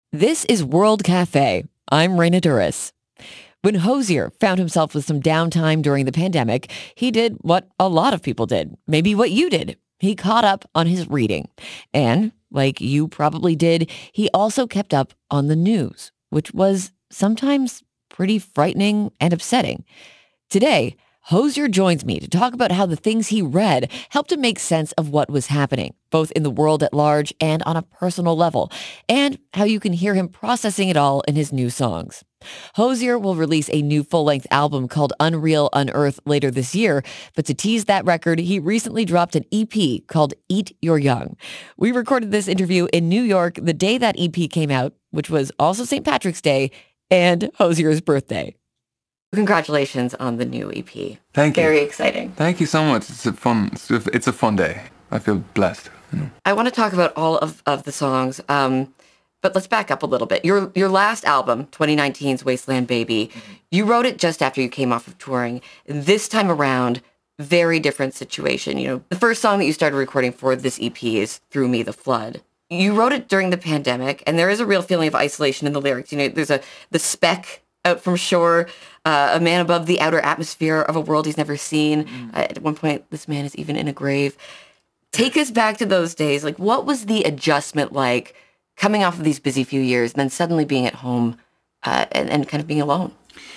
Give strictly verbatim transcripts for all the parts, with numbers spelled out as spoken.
This is World Cafe. I'm Raina Duras. When Hozier found himself with some downtime during the pandemic, he did what a lot of people did, maybe what you did. He caught up on his reading. And, like you probably did, he also kept up on the news, which was sometimes pretty frightening and upsetting. Today, Hozier joins me to talk about how the things he read helped him make sense of what was happening, both in the world at large and on a personal level, and how you can hear him processing it all in his new songs. Hozier will release a new full-length album called Unreal Unearth later this year, but to tease that record, he recently dropped an E P called Eat Your Young. We recorded this interview in New York the day that E P came out, which was also Saint Patrick's Day and Hozier's birthday. Congratulations on the new E P. Thank you. Very exciting. Thank you so much. It's a fun. It's a fun day. I feel blessed. You know. I want to talk about all of, of the songs, um, but let's back up a little bit. Your your last album, twenty nineteen's Wasteland Baby, mm-hmm. you wrote it just after you came off of touring. This time around, very different situation. You know, the first song that you started recording for this E P is Through Me the Flood. You wrote it during the pandemic, and there is a real feeling of isolation in the lyrics. You know, there's a the speck out from shore, uh, a man above the outer atmosphere of a world he's never seen. Mm. Uh, at one point, this man is even in a grave. Take us back to those days. Like, what was the adjustment like coming off of these busy few years and then suddenly being at home uh, and, and kind of being alone?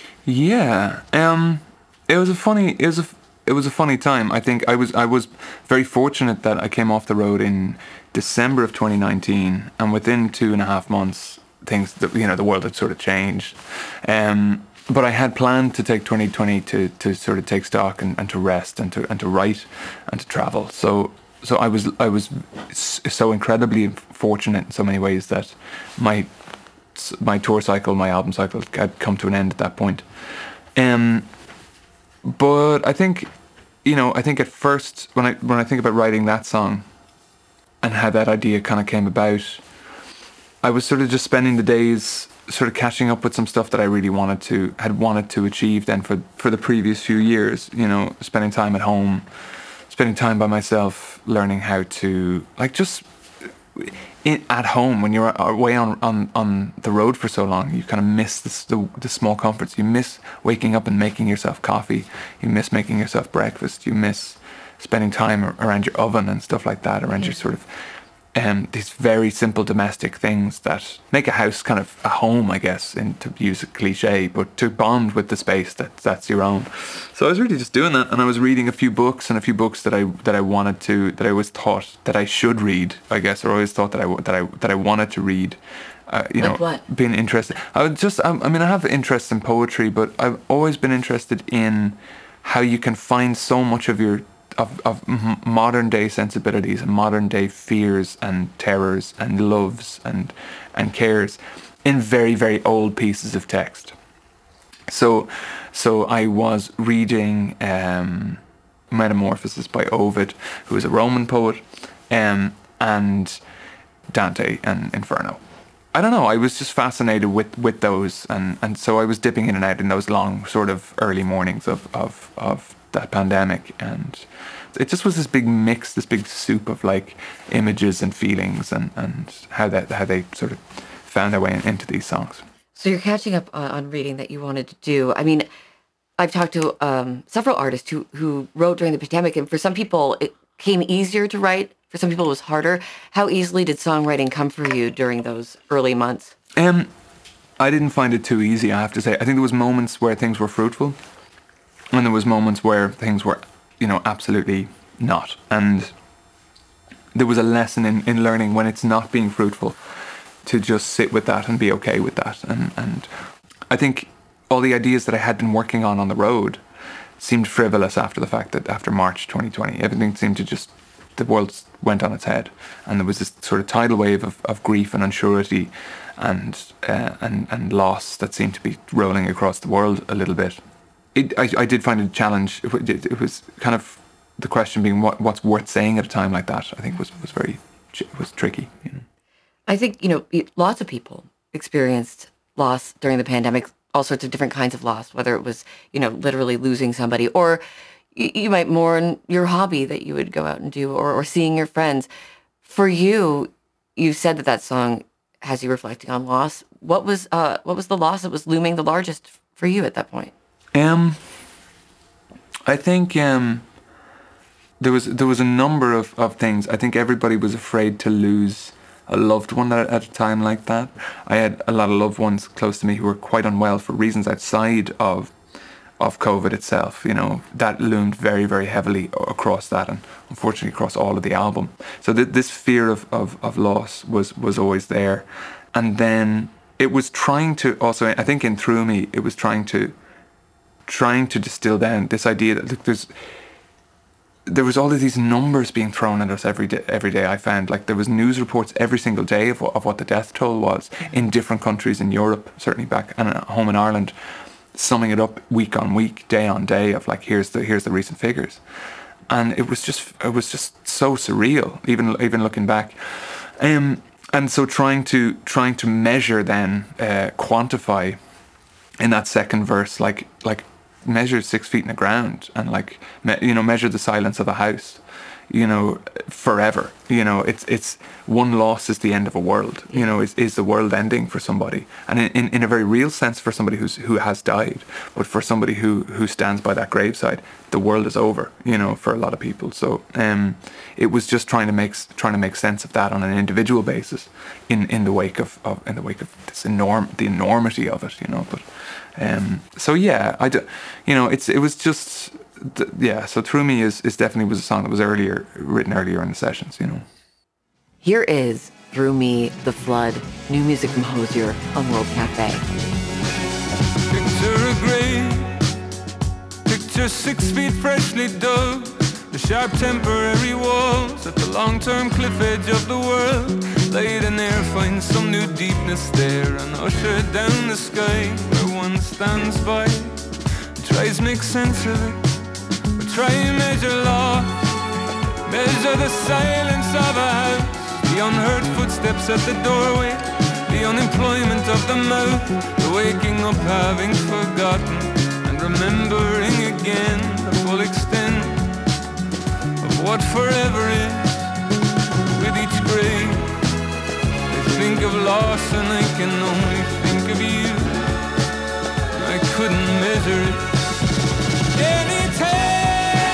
Yeah, um, it was a funny. It was a. It was a funny time. I think I was. I was very fortunate that I came off the road in December of twenty nineteen, and within two and a half months, things that you know the world had sort of changed. Um, but I had planned to take twenty twenty to, to sort of take stock and, and to rest and to and to write and to travel. So so I was I was so incredibly fortunate in so many ways that my my tour cycle, my album cycle, had come to an end at that point. Um, but I think you know I think at first when I when I think about writing that song and how that idea kind of came about, I was sort of just spending the days sort of catching up with some stuff that I really wanted to, had wanted to achieve then for, for the previous few years, you know, spending time at home, spending time by myself, learning how to, like just in, at home when you're away on, on, on the road for so long, you kind of miss the, the, the small comforts. You miss waking up and making yourself coffee. You miss making yourself breakfast. You miss spending time around your oven and stuff like that, around your sort of Um, these very simple domestic things that make a house kind of a home, I guess, and to use a cliche, but to bond with the space that that's your own. So I was really just doing that, and I was reading a few books and a few books that I that I wanted to, that I always thought that I should read, I guess, or always thought that I that I that I wanted to read. Uh, you like know, what? Being interested. I would just, I, I mean, I have interest in poetry, but I've always been interested in how you can find so much of your Of, of modern day sensibilities and modern day fears and terrors and loves and and cares in very very old pieces of text. So so I was reading um, Metamorphoses by Ovid, who is a Roman poet, um, and Dante and Inferno. I don't know, I was just fascinated with, with those, and, and so I was dipping in and out in those long sort of early mornings of, of, of that pandemic, and it just was this big mix, this big soup of like images and feelings, and, and how that how they sort of found their way in, into these songs. So you're catching up on, on reading that you wanted to do. I mean, I've talked to um, several artists who, who wrote during the pandemic, and for some people it came easier to write. For some people it was harder. How easily did songwriting come for you during those early months? Um, I didn't find it too easy, I have to say. I think there was moments where things were fruitful, and there was moments where things were, you know, absolutely not. And there was a lesson in, in learning when it's not being fruitful to just sit with that and be okay with that. And, and I think all the ideas that I had been working on on the road seemed frivolous after the fact that after March twenty twenty, everything seemed to just, the world went on its head. And there was this sort of tidal wave of, of grief and unsurety and, uh, and, and loss that seemed to be rolling across the world a little bit. It, I, I did find it a challenge. It, it, it was kind of the question being what what's worth saying at a time like that. I think was was very was tricky. You know? I think you know lots of people experienced loss during the pandemic, all sorts of different kinds of loss. Whether it was you know literally losing somebody, or you, you might mourn your hobby that you would go out and do, or or seeing your friends. For you, you said that that song has you reflecting on loss. What was uh, what was the loss that was looming the largest for you at that point? Um, I think um, there was there was a number of, of things. I think everybody was afraid to lose a loved one at, at a time like that. I had a lot of loved ones close to me who were quite unwell for reasons outside of of COVID itself. You know, that loomed very, very heavily across that, and unfortunately across all of the album. So th- this fear of, of, of loss was, was always there. And then it was trying to also, I think in Through Me, it was trying to trying to distill down this idea that, look, there's there was all of these numbers being thrown at us every day. Every day I found, like, there was news reports every single day of, of what the death toll was in different countries in Europe, certainly back and at home in Ireland, summing it up week on week, day on day, of like, here's the here's the recent figures. And it was just it was just so surreal, even even looking back. Um, and so trying to trying to measure then, uh, quantify in that second verse, like like measure six feet in the ground, and like me, you know measure the silence of a house, you know, forever. You know, it's it's one loss is the end of a world. You know, is is the world ending for somebody, and in, in, in a very real sense for somebody who's who has died, but for somebody who who stands by that graveside, the world is over. You know, for a lot of people. So um, it was just trying to make trying to make sense of that on an individual basis, in, in the wake of, of in the wake of this enorm the enormity of it. You know, but um, so yeah, I do, you know, it's it was just. Yeah, so Through Me is, is definitely was a song that was earlier written earlier in the sessions, you know. Here is Through Me, The Flood, new music from Hozier on World Cafe. Picture a grave, picture six feet freshly dug, the sharp temporary walls at the long-term cliff edge of the world. Laid in there, find some new deepness there, and usher down the sky where one stands by, tries to make sense of it. Try and measure loss, measure the silence of a house, the unheard footsteps at the doorway, the unemployment of the mouth, the waking up having forgotten, and remembering again the full extent of what forever is. With each grave, I think of loss and I can only think of you. I couldn't measure it. Anytime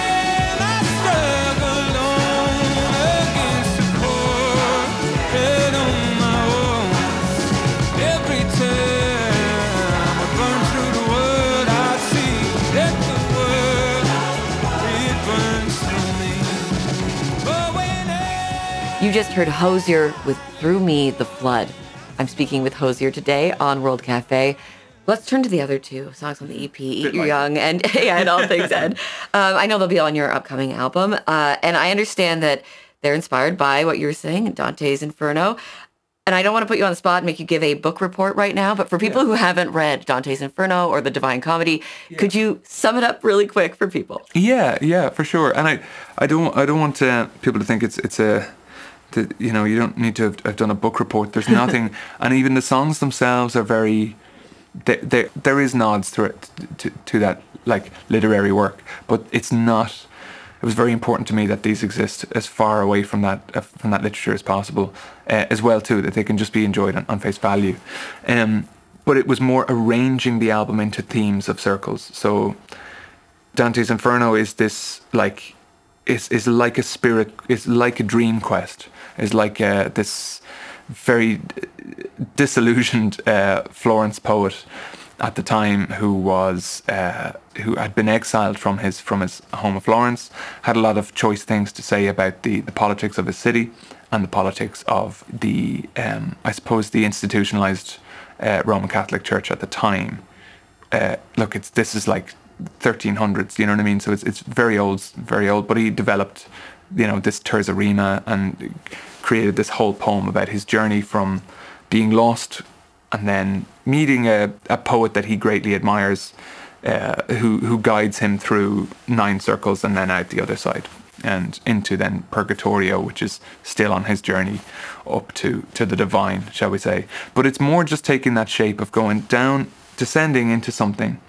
You just heard Hozier with Through Me, The Flood. I'm speaking with Hozier today on World Cafe. Let's turn to the other two songs on the E P, Eat Your Young and, yeah, and All Things Ed. Um, I know they'll be on your upcoming album. Uh, and I understand that they're inspired by what you were saying, Dante's Inferno. And I don't want to put you on the spot and make you give a book report right now, but for people yeah. who haven't read Dante's Inferno or The Divine Comedy, yeah. could you sum it up really quick for people? Yeah, yeah, for sure. And I, I don't, I don't want uh, people to think it's, it's a, to, you know, you don't need to have, have done a book report. There's nothing, and even the songs themselves are very. They, they, there is nods to it, to, to that like literary work, but it's not. It was very important to me that these exist as far away from that uh, from that literature as possible, uh, as well too, that they can just be enjoyed on, on face value. Um, but it was more arranging the album into themes of circles. So Dante's Inferno is this like is is like a spirit, is like a dream quest, is like uh, this very disillusioned uh, Florence poet at the time who was uh, who had been exiled from his from his home of Florence, had a lot of choice things to say about the, the politics of his city and the politics of the um, I suppose the institutionalized uh, Roman Catholic Church at the time. Uh, look, it's this is like thirteen hundreds, you know what I mean? So it's it's very old, very old. But he developed, you know, this terza rima and created this whole poem about his journey from being lost and then meeting a, a poet that he greatly admires, uh, who who guides him through nine circles and then out the other side and into then Purgatorio, which is still on his journey up to, to the divine, shall we say. But it's more just taking that shape of going down, descending into something,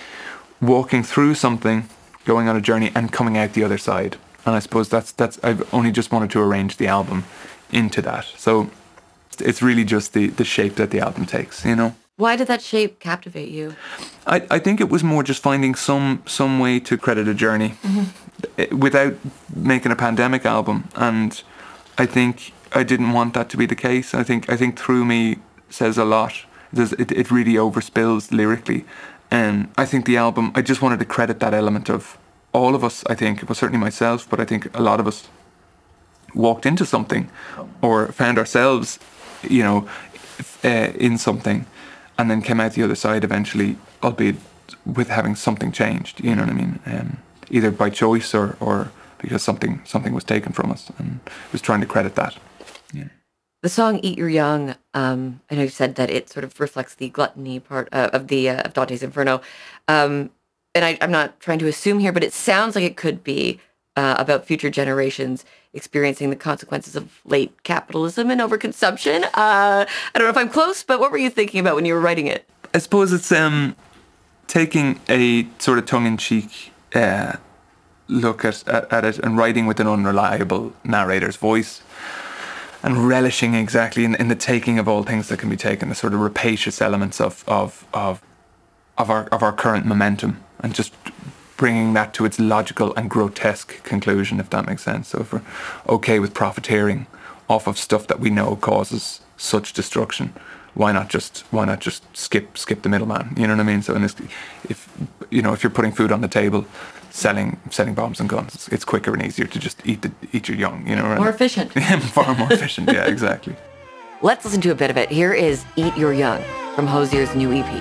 walking through something, going on a journey and coming out the other side. And I suppose that's that's I've only just wanted to arrange the album into that. So just it's really just the the shape that the album takes, you know. Why did that shape captivate you? I, I think it was more just finding some some way to credit a journey mm-hmm. without making a pandemic album, and I think I didn't want that to be the case. I think I think Through Me says a lot. It, it really overspills lyrically, and I think the album, I just wanted to credit that element of all of us. I think, well, certainly myself, but I think a lot of us walked into something or found ourselves, you know, uh, in something, and then came out the other side eventually, albeit with having something changed, you know what I mean? Um, either by choice or, or because something something was taken from us, and I was trying to credit that. Yeah. The song Eat Your Young, um, I know you said that it sort of reflects the gluttony part uh, of the uh, of Dante's Inferno. Um, and I, I'm not trying to assume here, but it sounds like it could be uh, about future generations experiencing the consequences of late capitalism and overconsumption. Uh, I don't know if I'm close, but what were you thinking about when you were writing it? I suppose it's um, taking a sort of tongue-in-cheek uh, look at, at, at it and writing with an unreliable narrator's voice, and relishing exactly in, in the taking of all things that can be taken, the sort of rapacious elements of of of of our of our current momentum, and just bringing that to its logical and grotesque conclusion, if that makes sense. So if we're okay with profiteering off of stuff that we know causes such destruction, why not just why not just skip skip the middleman? You know what I mean? So in this, if you know if you're putting food on the table, selling selling bombs and guns, it's, it's quicker and easier to just eat the eat your young, you know. More and, efficient. Far more efficient. Yeah, exactly. Let's listen to a bit of it. Here is Eat Your Young from Hozier's new E P.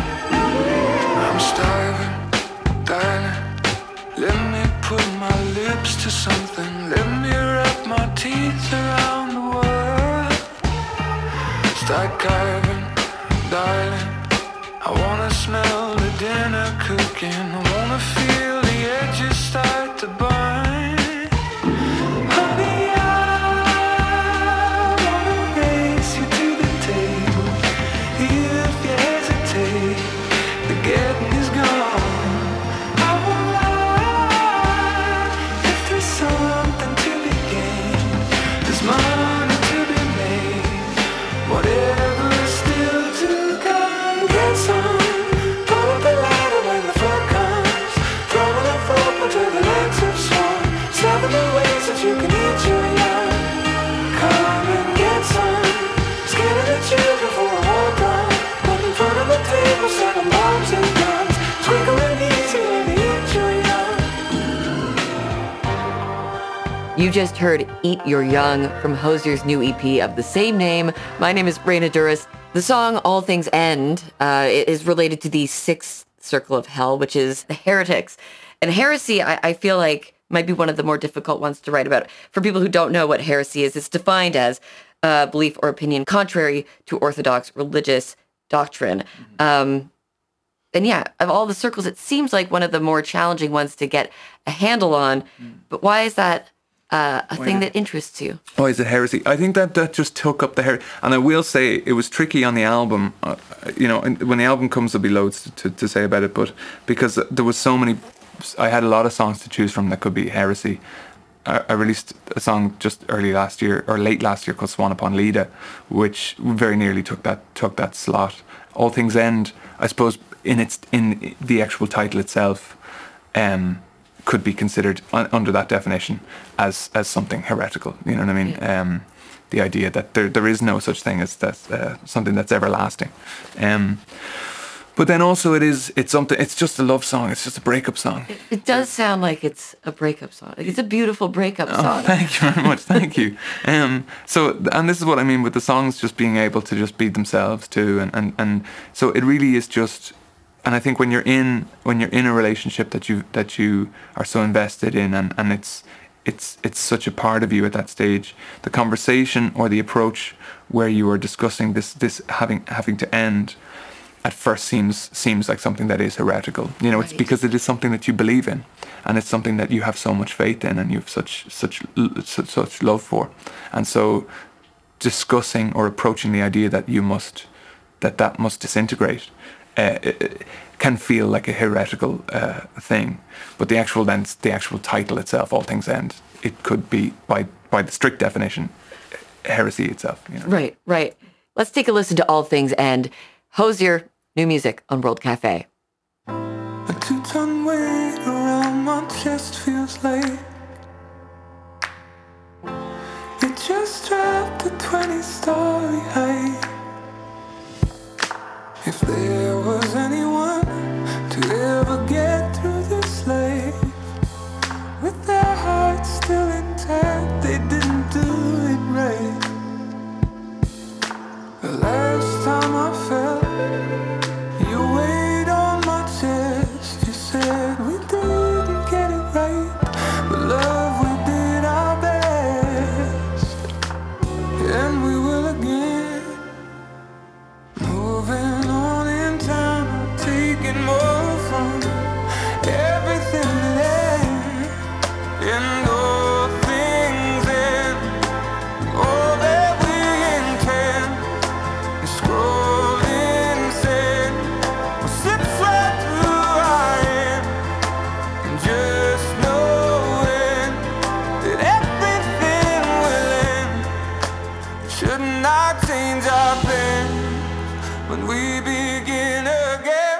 I'm starving, darling. Let me put my lips to something. Let me wrap my teeth around the world. Start carving, darling. I wanna smell the dinner cooking. I wanna feel the edges start to burn. Honey, I wanna race you to the table. If you hesitate, the getting is gone. I won't lie. If there's something to be gained, there's money to be made. Whatever is still to come, get some. Pull up the ladder when the flood comes. Throwing a rope until the legs have swung. Seven new ways that you can eat your young. Come and get some. Scaring the children for a war gun. Put in front of the table, selling bombs and guns. Twinkling easy when they eat your young. You just heard Eat Your Young from Hozier's new E P of the same name. My name is Raina Douris. The song All Things End uh, is related to the sixth circle of hell, which is the heretics. And heresy, I, I feel like, might be one of the more difficult ones to write about. For people who don't know what heresy is, it's defined as uh, belief or opinion contrary to orthodox religious doctrine. Mm-hmm. Um, and yeah, of all the circles, it seems like one of the more challenging ones to get a handle on. Mm. But why is that uh, a why thing that interests you? Why is it heresy? I think that that just took up the heresy. And I will say it was tricky on the album. Uh, you know, and when the album comes, there'll be loads to, to, to say about it. But because there was so many, I had a lot of songs to choose from that could be heresy. I, I released a song just early last year, or late last year, called Swan Upon Leda, which very nearly took that took that slot. All Things End, I suppose, in its in the actual title itself, um, could be considered un, under that definition as as something heretical. You know what I mean? Yeah. Um, the idea that there there is no such thing as that uh, something that's everlasting. Um, but then also it is it's something. It's just a love song. It's just a breakup song. It, it does sound like it's a breakup song. It's a beautiful breakup oh, song. Thank you very much. Thank you. Um, so and this is what I mean with the songs just being able to just be themselves too, and and and so it really is just. And I think when you're in when you're in a relationship that you that you are so invested in, and, and it's it's it's such a part of you at that stage, the conversation or the approach where you are discussing this this having having to end at first seems seems like something that is heretical. You know, right. It's because it is something that you believe in, and it's something that you have so much faith in, and you have such such such, such love for, and so discussing or approaching the idea that you must that that must disintegrate. Uh, it, it can feel like a heretical uh, thing, but the actual then the actual title itself, All Things End, it could be by by the strict definition heresy itself. You know? Right, right. Let's take a listen to All Things End. Hozier, new music on World Cafe. A two-ton weight around my chest feels like it just dropped a twenty-story height. If there was anyone to ever get through this life with their hearts still intact, they didn't do it right. The last time I felt your weight on my chest, you said we didn't get it right, but love, we did our best, and we will again. Moving on in time, taking more from everything that ends, and all things end, all that we intend. Scrolling sand will slip right through our hand, and just knowing that everything will end should not change our plans when we begin again.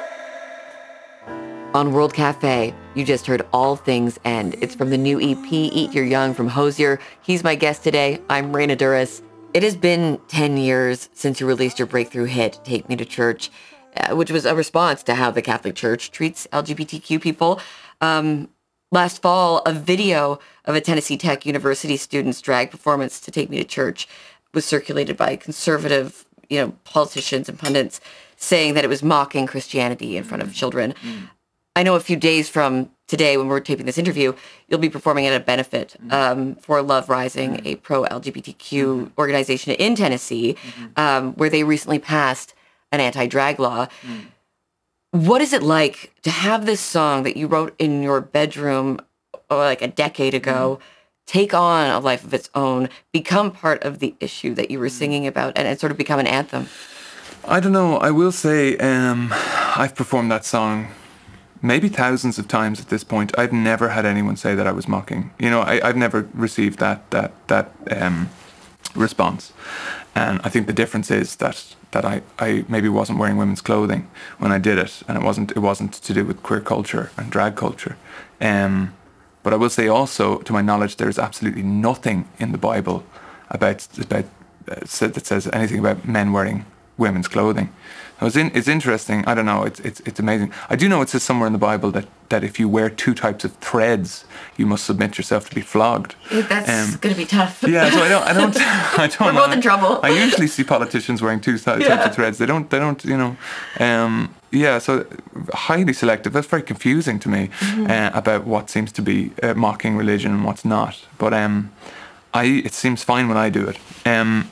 On World Cafe, you just heard All Things End. It's from the new E P, Eat Your Young, from Hozier. He's my guest today. I'm Raina Douris. It has been ten years since you released your breakthrough hit, Take Me to Church, uh, which was a response to how the Catholic Church treats L G B T Q people. Um, last fall, a video of a Tennessee Tech University student's drag performance to Take Me to Church was circulated by conservative, you know, politicians and pundits, saying that it was mocking Christianity in front of children. Mm. I know a few days from today, when we're taping this interview, you'll be performing at a benefit um, for Love Rising, a pro-L G B T Q mm-hmm. organization in Tennessee, mm-hmm. um, where they recently passed an anti-drag law. Mm. What is it like to have this song that you wrote in your bedroom oh, like a decade ago, mm. take on a life of its own, become part of the issue that you were singing about, and, and sort of become an anthem? I don't know. I will say um, I've performed that song maybe thousands of times at this point. I've never had anyone say that I was mocking. You know, I, I've never received that that that um, response. And I think the difference is that that I, I maybe wasn't wearing women's clothing when I did it, and it wasn't it wasn't to do with queer culture and drag culture. Um, but I will say also, to my knowledge, there's absolutely nothing in the Bible about about uh, that says anything about men wearing women's clothing. It's, in, it's interesting. I don't know. It's it's it's amazing. I do know it says somewhere in the Bible that, that if you wear two types of threads, you must submit yourself to be flogged. That's um, going to be tough. Yeah. So I don't. I don't. I don't. We're know. both in trouble. I usually see politicians wearing two types yeah. of threads. They don't. They don't. You know. Um, yeah. So highly selective. That's very confusing to me mm-hmm. uh, about what seems to be uh, mocking religion and what's not. But um, I it seems fine when I do it. Um.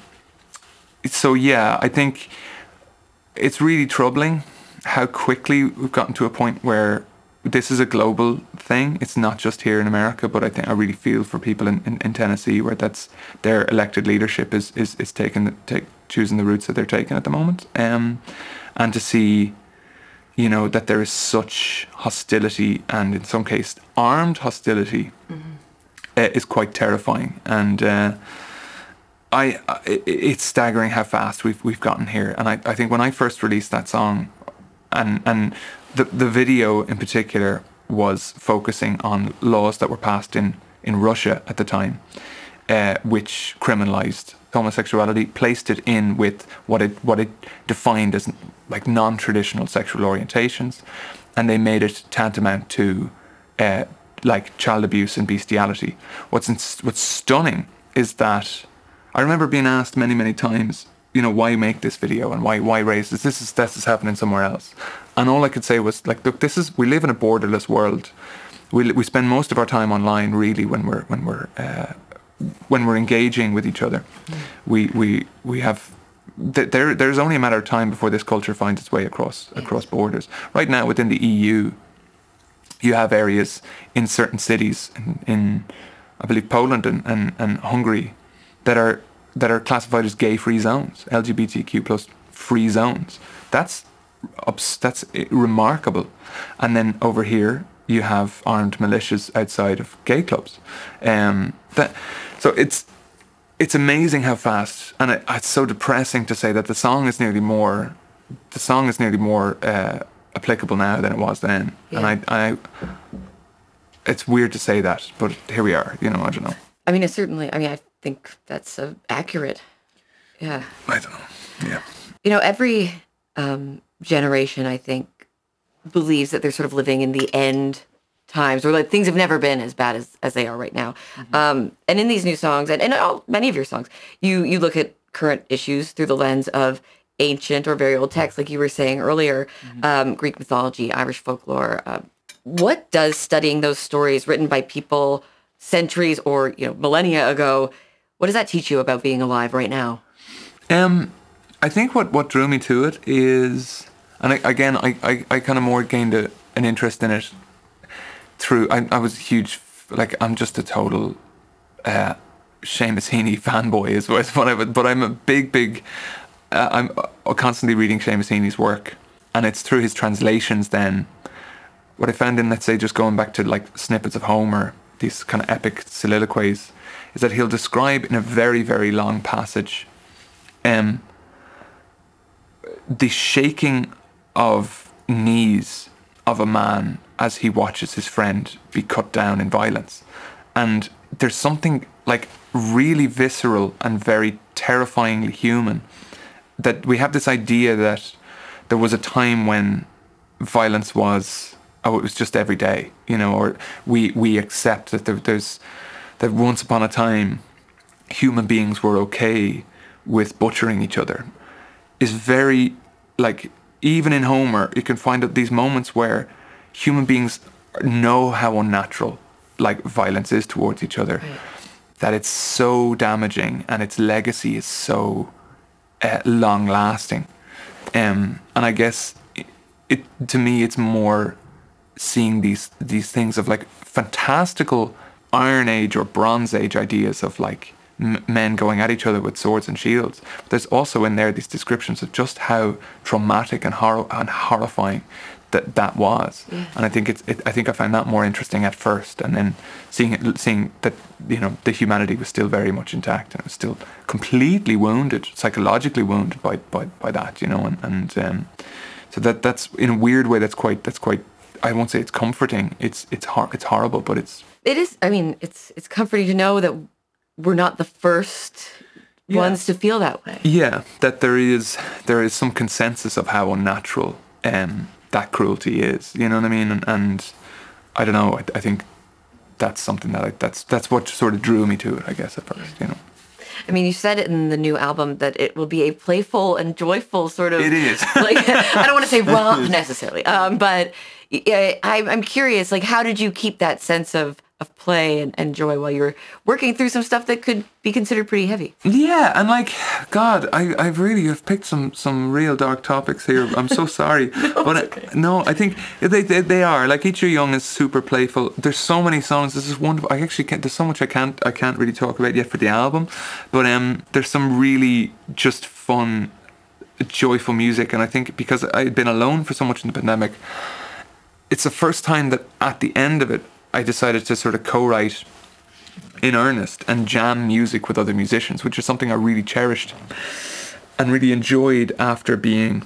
So yeah, I think it's really troubling how quickly we've gotten to a point where this is a global thing. It's not just here in America, but I think I really feel for people in, in, in Tennessee where that's their elected leadership is is, is taking the, take, choosing the routes that they're taking at the moment. Um, and to see, you know, that there is such hostility, and in some cases armed hostility, mm-hmm. uh, is quite terrifying. And uh, I, it's staggering how fast we've we've gotten here. And I, I think when I first released that song, and and the the video in particular was focusing on laws that were passed in, in Russia at the time, uh, which criminalized homosexuality, placed it in with what it what it defined as like non-traditional sexual orientations, and they made it tantamount to uh, like child abuse and bestiality. What's in, what's stunning is that I remember being asked many, many times, you know, why make this video and why why raise this? This is this is happening somewhere else. And all I could say was, like, look, this is we live in a borderless world. We we spend most of our time online, really, when we're when we're uh, when we're engaging with each other. Mm. We we we have th- there. There's only a matter of time before this culture finds its way across across borders. Right now, within the E U, you have areas in certain cities in, in I believe Poland and, and, and Hungary that are that are classified as gay-free zones, L G B T Q plus free zones. That's that's remarkable. And then over here you have armed militias outside of gay clubs. Um, that so it's it's amazing how fast, and it, it's so depressing to say that the song is nearly more, the song is nearly more uh, applicable now than it was then. Yeah. And I, I, it's weird to say that, but here we are. You know, I don't know. I mean, it's certainly. I mean, I think that's uh, accurate. Yeah. I don't know. Yeah. You know, every um, generation, I think, believes that they're sort of living in the end times, or like things have never been as bad as, as they are right now. Mm-hmm. Um, and in these new songs, and, and all, many of your songs, you you look at current issues through the lens of ancient or very old texts, like you were saying earlier, mm-hmm. um, Greek mythology, Irish folklore. Uh, what does studying those stories written by people centuries or you know millennia ago, what does that teach you about being alive right now? Um, I think what, what drew me to it is, and I, again, I, I, I kind of more gained a, an interest in it through, I, I was a huge, like, I'm just a total uh, Seamus Heaney fanboy is what I would, but I'm a big, big, uh, I'm constantly reading Seamus Heaney's work, and it's through his translations then, what I found in, let's say, just going back to like snippets of Homer, these kind of epic soliloquies, is that he'll describe in a very, very long passage um, the shaking of knees of a man as he watches his friend be cut down in violence. And there's something like really visceral and very terrifyingly human, that we have this idea that there was a time when violence was, oh, it was just every day, you know, or we, we accept that there, there's, that once upon a time human beings were okay with butchering each other, is very, like, even in Homer, you can find out these moments where human beings know how unnatural, like, violence is towards each other, right. That it's so damaging and its legacy is so uh, long-lasting. Um, and I guess it, it, to me, it's more seeing these these things of like fantastical Iron Age or Bronze Age ideas of like m- men going at each other with swords and shields. But there's also in there these descriptions of just how traumatic and, hor- and horrifying that that was. Yeah. And I think it's it, I think I found that more interesting at first, and then seeing it, seeing that, you know, the humanity was still very much intact and it was still completely wounded, psychologically wounded by by, by that, you know, and and um, so that that's in a weird way that's quite that's quite I won't say it's comforting. It's it's hor- it's horrible, but it's it is. I mean, it's it's comforting to know that we're not the first yeah. ones to feel that way. Yeah, that there is there is some consensus of how unnatural um, that cruelty is. You know what I mean? And, and I don't know. I, I think that's something that I, that's that's what sort of drew me to it, I guess, at first. You know. I mean, you said it in the new album that it will be a playful and joyful sort of. It is. Like, I don't want to say romp necessarily, um, but I, I'm curious. Like, how did you keep that sense of, of play and, and joy while you were working through some stuff that could be considered pretty heavy? Yeah, and like, God, I I really have picked some some real dark topics here. I'm so sorry, no, but okay. I, no, I think they, they they are like Eat Your Young is super playful. There's so many songs. This is wonderful. I actually can't. There's so much I can't I can't really talk about yet for the album, but um, there's some really just fun, joyful music, and I think because I had been alone for so much in the pandemic, it's the first time that at the end of it, I decided to sort of co-write in earnest and jam music with other musicians, which is something I really cherished and really enjoyed after being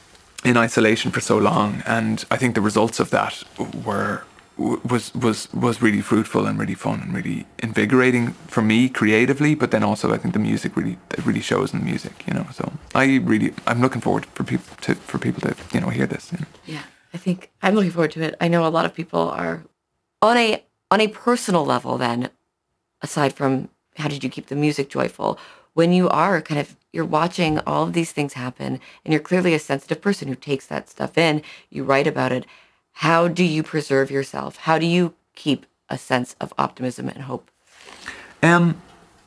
in isolation for so long. And I think the results of that were was was was really fruitful and really fun and really invigorating for me creatively. But then also I think the music really it really shows in the music, you know. So I really I'm looking forward for people to for people to you know hear this. You know? Yeah, I think I'm looking forward to it. I know a lot of people are. On a on a personal level, then, aside from how did you keep the music joyful, when you are kind of, you're watching all of these things happen, and you're clearly a sensitive person who takes that stuff in, you write about it, how do you preserve yourself? How do you keep a sense of optimism and hope? Um,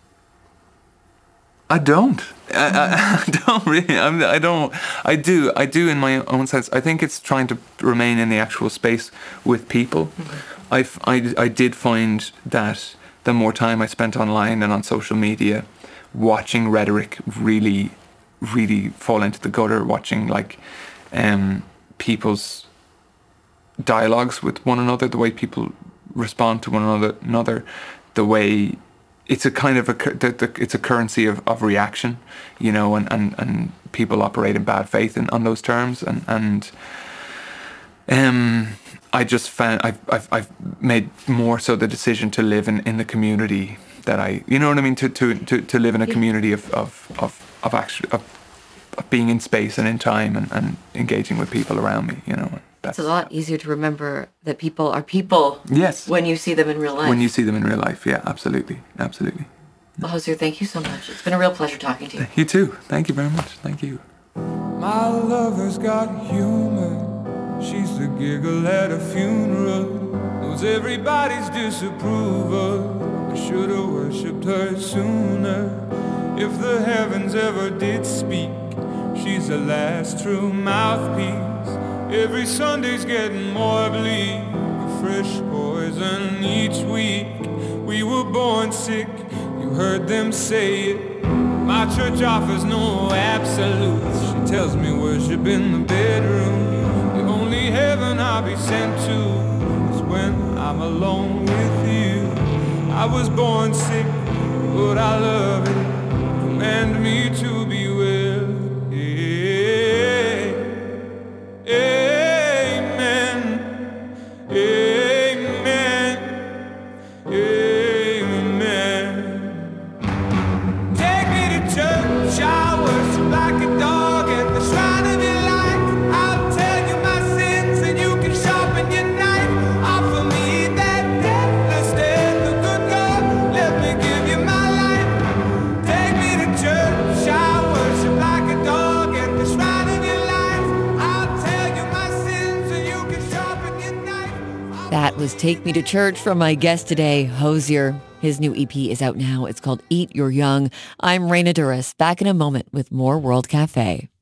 I don't. I, I, I don't really. I'm, I don't. I do. I do in my own sense. I think it's trying to remain in the actual space with people. Mm-hmm. I, I, I did find that the more time I spent online and on social media, watching rhetoric really, really fall into the gutter, watching like um, people's dialogues with one another, the way people respond to one another, another, the way it's a kind of a cur- the, the, it's a currency of, of reaction, you know, and, and, and people operate in bad faith in, on those terms, and and um, I just found I've, I've I've made more so the decision to live in, in the community that I, you know what I mean, to to, to, to live in a community of of of, of actually of, of being in space and in time, and, and engaging with people around me, you know. That's it's a lot easier to remember that people are people. Yes. When you see them in real life. When you see them in real life, yeah, absolutely, absolutely. Well, Hozier, thank you so much. It's been a real pleasure talking to you. You too. Thank you very much. Thank you. My lover's got humor. She's the giggle at a funeral. Knows everybody's disapproval. I should have worshipped her sooner. If the heavens ever did speak, she's the last true mouthpiece. Every Sunday's getting more bleak, a fresh poison each week. We were born sick, you heard them say it. My church offers no absolutes. She tells me worship in the bedroom. The only heaven I'll be sent to is when I'm alone with you. I was born sick, but I love it. Command me to be well. Amen. Amen. Amen. Take me to church. I worship like a dog at the shrine of your life. I'll tell you my sins and you can sharpen your knife. Offer me that deathless death, the good God. Let me give you my life. Take me to church. I worship like a dog at the shrine of your life. I'll tell you my sins and you can sharpen your knife. That was Take Me to Church from my guest today, Hozier. His new E P is out now. It's called Eat Your Young. I'm Raina Douris, back in a moment with more World Cafe.